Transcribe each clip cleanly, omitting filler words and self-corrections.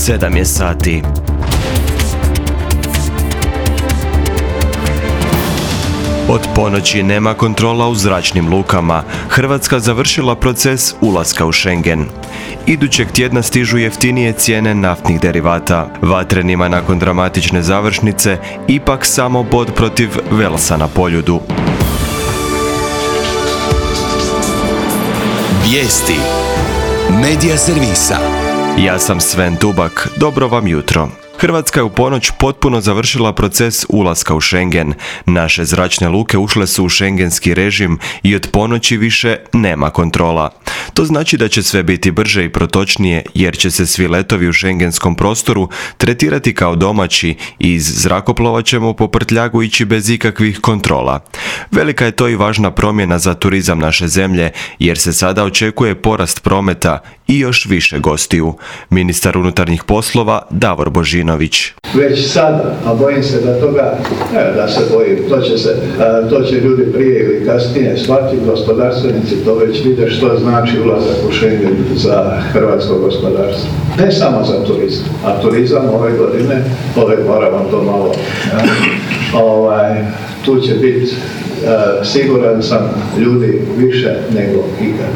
7 je sati. Od ponoći nema kontrola u zračnim lukama. Hrvatska završila proces ulaska u Schengen. Idućeg tjedna stižu jeftinije cijene naftnih derivata. Vatrenima nakon dramatične završnice ipak samo bod protiv Velsa na Poljudu. Vijesti Medija servisa. Ja sam Sven Tubak, dobro vam jutro. Hrvatska je u ponoć potpuno završila proces ulaska u Schengen. Naše zračne luke ušle su u schengenski režim i od ponoći više nema kontrola. To znači da će sve biti brže i protočnije jer će se svi letovi u schengenskom prostoru tretirati kao domaći i iz zrakoplova ćemo po prtljagu ići bez ikakvih kontrola. Velika je to i važna promjena za turizam naše zemlje jer se sada očekuje porast prometa i još više gostiju. Ministar unutarnjih poslova Davor Božinović. Već sada, a bojim se da toga, ne da se bojim, to će ljudi prije ili kasnije shvatiti, gospodarstvenici to već vide što znači ulazak u Schengen za hrvatsko gospodarstvo. Ne samo za turizam, a turizam ove godine, moram to malo, tu će biti, siguran sam, ljudi više nego ikad.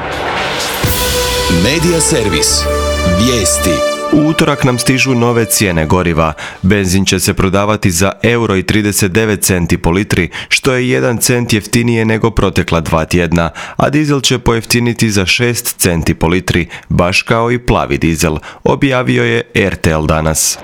Medija servis. Vijesti. U utorak nam stižu nove cijene goriva. Benzin će se prodavati za €1,39 po litri, što je 1 cent jeftinije nego protekla 2 tjedna, a dizel će pojeftiniti za 6 centi po litri, baš kao i plavi dizel, objavio je RTL danas.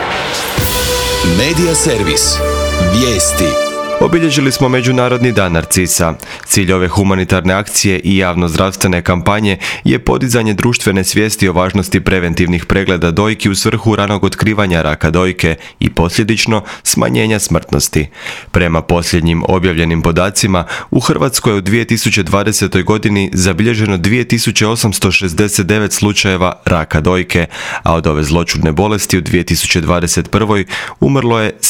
Medija servis. Vijesti. Obilježili smo Međunarodni dan narcisa. Cilj ove humanitarne akcije i javno-zdravstvene kampanje je podizanje društvene svijesti o važnosti preventivnih pregleda dojki u svrhu ranog otkrivanja raka dojke i posljedično smanjenja smrtnosti. Prema posljednjim objavljenim podacima, u Hrvatskoj je u 2020. godini zabilježeno 2869 slučajeva raka dojke, a od ove zloćudne bolesti u 2021. umrlo je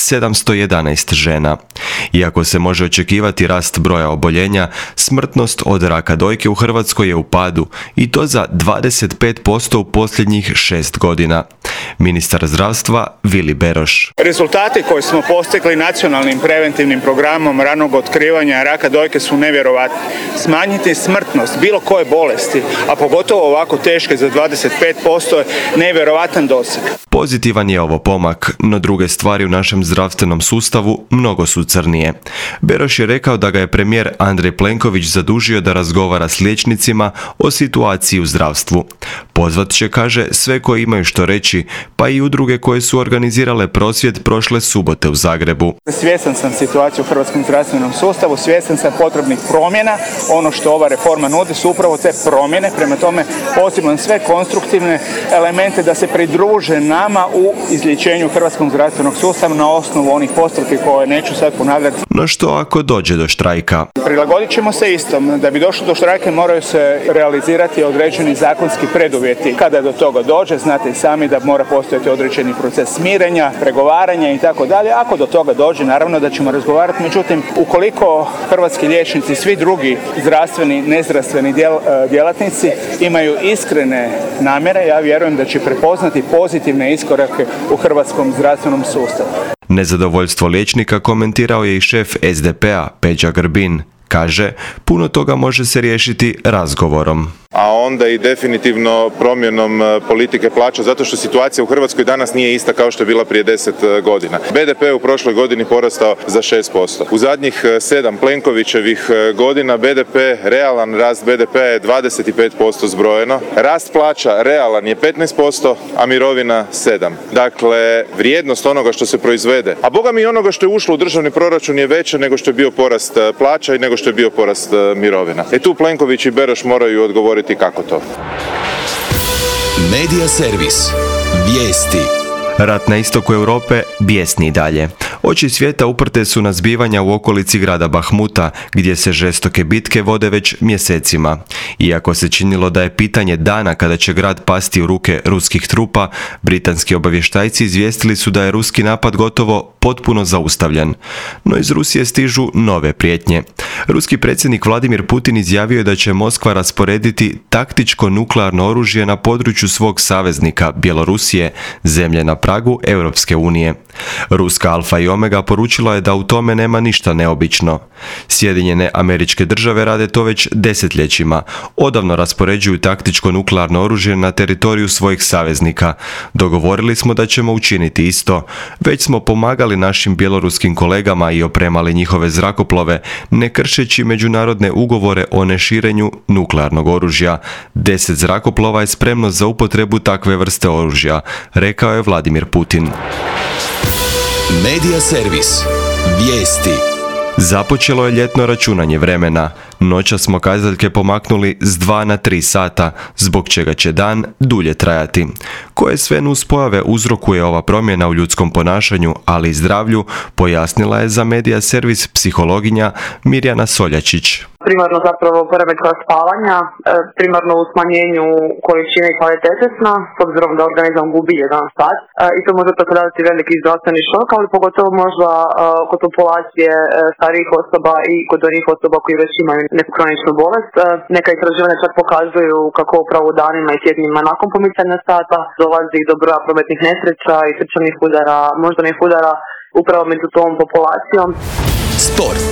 711 žena. Iako se može očekivati rast broja oboljenja, smrtnost od raka dojke u Hrvatskoj je u padu i to za 25% u posljednjih 6 godina. Ministar zdravstva Vili Beroš. Rezultati koje smo postigli nacionalnim preventivnim programom ranog otkrivanja raka dojke su nevjerovatni. Smanjiti smrtnost bilo koje bolesti, a pogotovo ovako teške za 25% je nevjerovatan doseg. Pozitivan je ovo pomak, no druge stvari u našem zdravstvenom sustavu mnogo su crnije. Beroš je rekao da ga je premijer Andrej Plenković zadužio da razgovara s liječnicima o situaciji u zdravstvu. Pozvat će, kaže, sve koji imaju što reći, pa i udruge koje su organizirale prosvjed prošle subote u Zagrebu. Svjestan sam situacije u hrvatskom zdravstvenom sustavu, svjestan sam potrebnih promjena. Ono što ova reforma nudi su upravo te promjene, prema tome pozivam sve konstruktivne elemente da se pridruže nama u izlječenju hrvatskog zdravstvenog sustava na osnovu onih postavki koje neću sad ponavljati. No što ako dođe do štrajka? Prilagodit ćemo se istom. Da bi došlo do štrajka moraju se realizirati određeni zakonski preduvjeti. Kada do toga dođe, znate i sami da mora postojati određeni proces smirenja, pregovaranja i tako dalje. Ako do toga dođe, naravno da ćemo razgovarati. Međutim, ukoliko hrvatski liječnici i svi drugi zdravstveni, nezdravstveni djelatnici imaju iskrene namjere, ja vjerujem da će prepoznati pozitivne iskorake u hrvatskom zdravstvenom sustavu. Nezadovoljstvo liječnika komentirao je i šef SDP-a Peđa Grbin. Kaže, puno toga može se riješiti razgovorom. A onda i definitivno promjenom politike plaća, zato što situacija u Hrvatskoj danas nije ista kao što je bila prije 10 godina. BDP je u prošloj godini porastao za 6%. U zadnjih 7 Plenkovićevih godina realan rast BDP-a je 25% zbrojeno. Rast plaća realan je 15%, a mirovina 7%. Dakle, vrijednost onoga što se proizvede, a boga mi onoga što je ušlo u državni proračun je veća nego što je bio porast plaća i nego što je bio porast mirovina. Tu Plenković i Beroš moraju odgovoriti kako to. Medija servis. Vijesti. Rat na istoku Europe bijesni i dalje. Oči svijeta uprte su na zbivanja u okolici grada Bahmuta, gdje se žestoke bitke vode već mjesecima. Iako se činilo da je pitanje dana kada će grad pasti u ruke ruskih trupa, britanski obavještajci izvijestili su da je ruski napad gotovo potpuno zaustavljen. No iz Rusije stižu nove prijetnje. Ruski predsjednik Vladimir Putin izjavio je da će Moskva rasporediti taktičko nuklearno oružje na području svog saveznika, Bjelorusije, zemlje na pragu Europske unije. Ruska Alfa i Omega poručila je da u tome nema ništa neobično. Sjedinjene Američke Države rade to već desetljećima. Odavno raspoređuju taktičko nuklearno oružje na teritoriju svojih saveznika. Dogovorili smo da ćemo učiniti isto. Već smo pomagali našim bjeloruskim kolegama i opremali njihove zrakoplove, ne kršeći međunarodne ugovore o neširenju nuklearnog oružja. 10 zrakoplova je spremno za upotrebu takve vrste oružja, rekao je Vladimir Putin. Medija servis. Vijesti. Započelo je ljetno računanje vremena. Noćas smo kazaljke pomaknuli s 2 na 3 sata, zbog čega će dan dulje trajati. Koje sve nuspojave uzrokuje ova promjena u ljudskom ponašanju, ali i zdravlju, pojasnila je za Medija servis psihologinja Mirjana Soljačić. Primarno zapravo poremećaja spavanja, primarno u smanjenju količine i kvalitete sna, s obzirom da organizam gubi 1 sat. I to može predstavljati veliki zdravstveni šok, ali pogotovo možda kod populacije starijih osoba i kod onih osoba koji već imaju neku kroničnu bolest. Neka istraživanja čak pokazuju kako upravo u danima i tjednima nakon pomicanja sata dolazi do broja prometnih nesreća i srčanih udara, moždanih udara upravo među tom populacijom. Sport.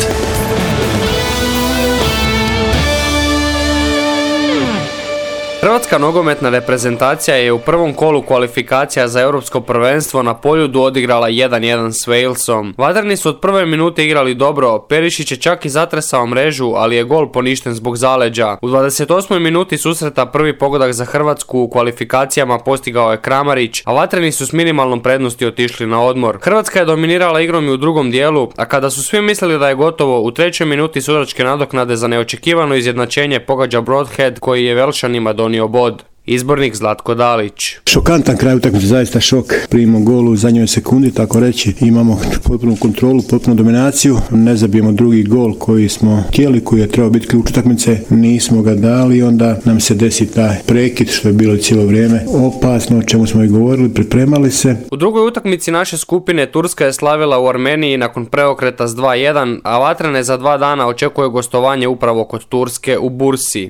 Hrvatska nogometna reprezentacija je u prvom kolu kvalifikacija za europsko prvenstvo na Poljudu odigrala 1-1 s Walesom. Vatreni su od prve minute igrali dobro, Perišić je čak i zatresao mrežu, ali je gol poništen zbog zaleđa. U 28. minuti susreta prvi pogodak za Hrvatsku u kvalifikacijama postigao je Kramarić, a vatreni su s minimalnom prednosti otišli na odmor. Hrvatska je dominirala igrom i u drugom dijelu, a kada su svi mislili da je gotovo, u 3. minuti sudačke nadoknade za neočekivano izjednačenje pogađa Broadhead koji je Velšanima donio bod. Izbornik Zlatko Dalić. Šokantan kraj utakmice, zaista šok. Primimo gol u zadnjoj sekundi, tako reći. Imamo potpunu kontrolu, potpunu dominaciju. Ne zabijemo drugi gol koji smo htjeli, koji je trebao biti ključ utakmice. Nismo ga dali, onda nam se desi taj prekid, što je bilo cijelo vrijeme opasno, o čemu smo i govorili, pripremali se. U drugoj utakmici naše skupine Turska je slavila u Armeniji nakon preokreta s 2-1, a vatrene za 2 dana očekuje gostovanje upravo kod Turske u Bursi.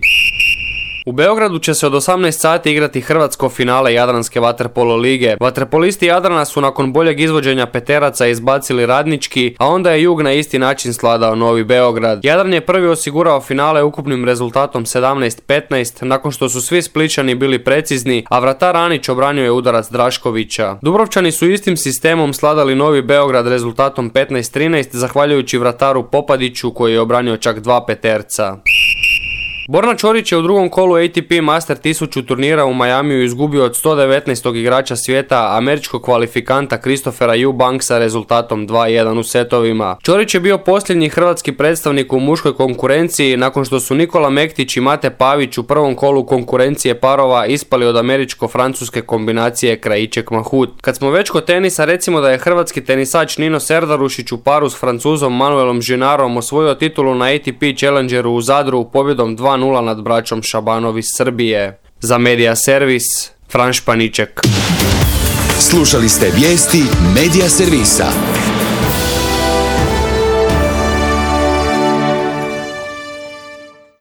U Beogradu će se od 18 sati igrati hrvatsko finale Jadranske vaterpolo lige. Vaterpolisti Jadrana su nakon boljeg izvođenja peteraca izbacili Radnički, a onda je Jug na isti način svladao Novi Beograd. Jadran je prvi osigurao finale ukupnim rezultatom 17-15, nakon što su svi Splićani bili precizni, a vratar Anić obranio je udarac Draškovića. Dubrovčani su istim sistemom svladali Novi Beograd rezultatom 15-13, zahvaljujući vrataru Popadiću koji je obranio čak 2 peterca. Borna Čorić je u drugom kolu ATP Master 1000 turnira u Majamiju izgubio od 119. igrača svijeta, američkog kvalifikanta Christophera Eubanksa rezultatom 2-1 u setovima. Čorić je bio posljednji hrvatski predstavnik u muškoj konkurenciji nakon što su Nikola Mektić i Mate Pavić u prvom kolu konkurencije parova ispali od američko-francuske kombinacije Krajček-Mahut. Kad smo već kod tenisa, recimo da je hrvatski tenisač Nino Serdarušić u paru s Francuzom Manuelom Žinarom osvojio titulu na ATP Challengeru u Zadru pobjedom 2-0 nad braćom Šabanov iz Srbije. Za Medija servis, Fran Španiček. Slušali ste vijesti Medija servisa.